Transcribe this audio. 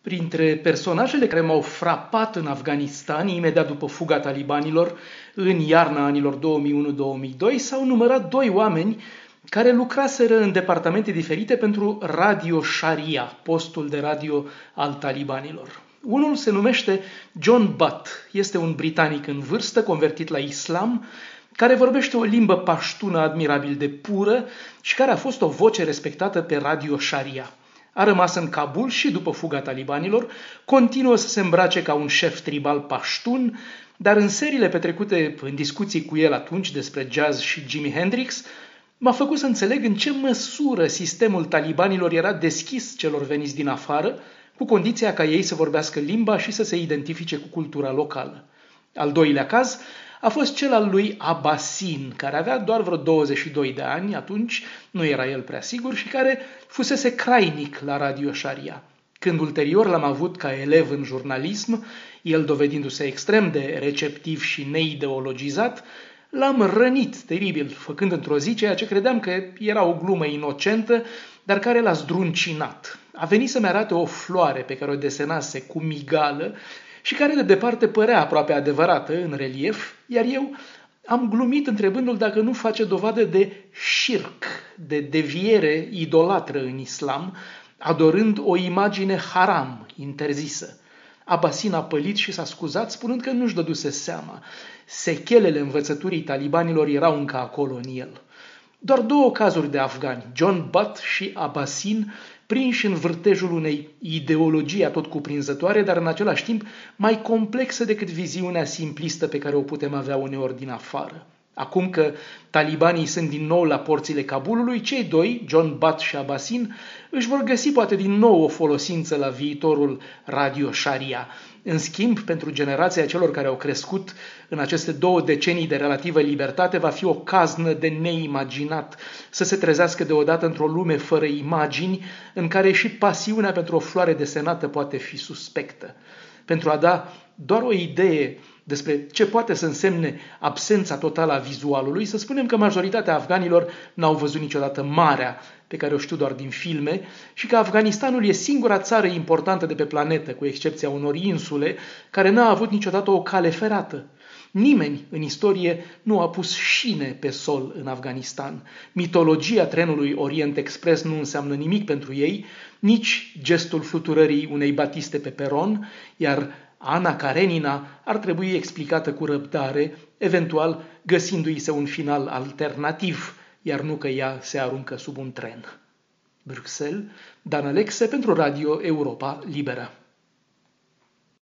Printre personajele care m-au frapat în Afganistan, imediat după fuga talibanilor, în iarna anilor 2001-2002, s-au numărat doi oameni care lucraseră în departamente diferite pentru Radio Sharia, postul de radio al talibanilor. Unul se numește John Butt, este un britanic în vârstă, convertit la islam, care vorbește o limbă paștună admirabil de pură și care a fost o voce respectată pe Radio Sharia. A rămas în Kabul și după fuga talibanilor, continuă să se îmbrace ca un șef tribal paștun, dar în seriile petrecute în discuții cu el atunci despre jazz și Jimi Hendrix, m-a făcut să înțeleg în ce măsură sistemul talibanilor era deschis celor veniți din afară, cu condiția ca ei să vorbească limba și să se identifice cu cultura locală. Al doilea caz a fost cel al lui Abbasin, care avea doar vreo 22 de ani, atunci nu era el prea sigur, și care fusese crainic la Radio Sharia. Când ulterior l-am avut ca elev în jurnalism, el dovedindu-se extrem de receptiv și neideologizat, l-am rănit teribil, făcând într-o zi ceea ce credeam că era o glumă inocentă, dar care l-a zdruncinat. A venit să-mi arate o floare pe care o desenase cu migală și care de departe părea aproape adevărată în relief, iar eu am glumit întrebându-l dacă nu face dovadă de șirc, de deviere idolatră în islam, adorând o imagine haram, interzisă. Abbasin a pălit și s-a scuzat, spunând că nu-și dăduse seama. Sechelele învățăturii talibanilor erau încă acolo în el. Doar două cazuri de afgani, John Butt și Abbasin, prinși în vârtejul unei ideologii atotcuprinzătoare, dar în același timp mai complexă decât viziunea simplistă pe care o putem avea uneori din afară. Acum că talibanii sunt din nou la porțile Kabulului, cei doi, John Butt și Abbasin, își vor găsi poate din nou o folosință la viitorul Radio Sharia. În schimb, pentru generația celor care au crescut în aceste 2 decenii de relativă libertate, va fi o caznă de neimaginat să se trezească deodată într-o lume fără imagini, în care și pasiunea pentru o floare desenată poate fi suspectă. Pentru a da doar o idee despre ce poate să însemne absența totală a vizualului, să spunem că majoritatea afganilor n-au văzut niciodată marea, pe care o știu doar din filme, și că Afganistanul e singura țară importantă de pe planetă, cu excepția unor insule, care n-a avut niciodată o cale ferată. Nimeni în istorie nu a pus șine pe sol în Afganistan. Mitologia trenului Orient Express nu înseamnă nimic pentru ei, nici gestul fluturării unei batiste pe peron, iar Ana Karenina ar trebui explicată cu răbdare, eventual găsindu-i se un final alternativ, iar nu că ea se aruncă sub un tren. Bruxelles, Dan Alexe pentru Radio Europa Liberă.